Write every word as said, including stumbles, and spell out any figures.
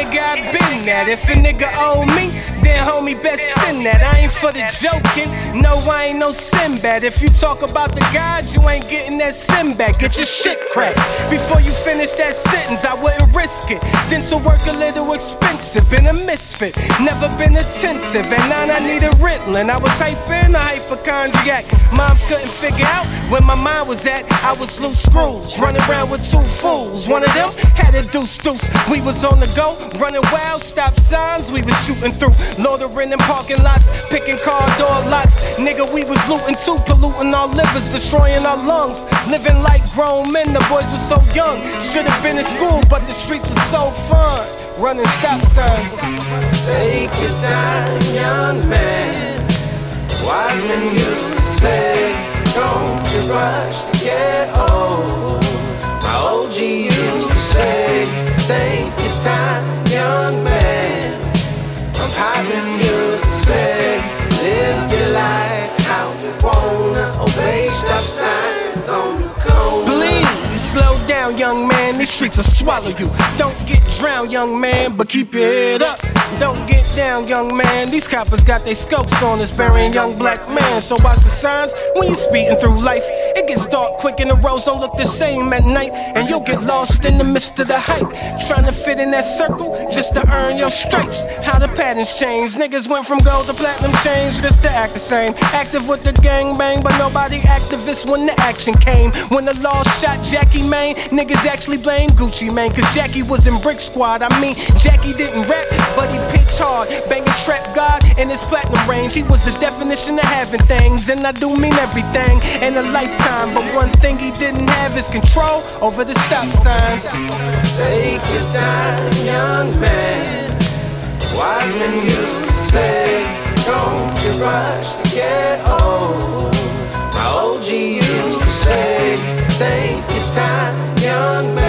nigga, I been that. If a nigga owe me, then homie, best send that. I ain't for the joking, no, I ain't no Sinbad. If you talk about the God, you ain't getting that sin back. Get your shit cracked before you finish that sentence. I wouldn't risk it. Dental work a little expensive. Been a misfit, never been attentive. And now I need a Ritalin. I was hyping a hypochondriac. Moms couldn't figure out where my mind was at. I was loose screws, running around with two fools. One of them had a deuce deuce. We was on the go, running wild, stop signs we was shooting through. Loitering in parking lots, picking car door lots. Nigga, we was looting too, polluting our livers, destroying our lungs. Living like grown men, the boys were so young. Should've been in school, but the streets were so fun. Running stop signs. Take your time, young man. Wise men used to say, don't you rush to get old. My O G used to say, take your time, young man. My partners used to say, live your life how you wanna. Obey stop signs on the corner. Please slow down, young man. These streets will swallow you. Don't get drowned, young man, but keep your head up. Don't get down, young man. These coppers got their scopes on us, burying young black man. So watch the signs when you're speeding through life. It gets dark quick and the roads don't look the same at night, and you'll get lost in the midst of the hype, trying to fit in that circle just to earn your stripes. How the patterns change. Niggas went from gold to platinum change just to act the same. Active with the gang bang, but nobody activist when the action came. When the law shot Jackie Maine, niggas actually blame Gucci Mane, cause Jackie was in Brick Squad. I mean, Jackie didn't rap, but he pitched hard, banging trap God in his platinum range. He was the definition of having things, and I do mean everything in a lifetime. But one thing he didn't have is control over the stop signs. Take your time, young man. Wise men used to say, don't you rush to get old. My O G used to say, take your time, young man.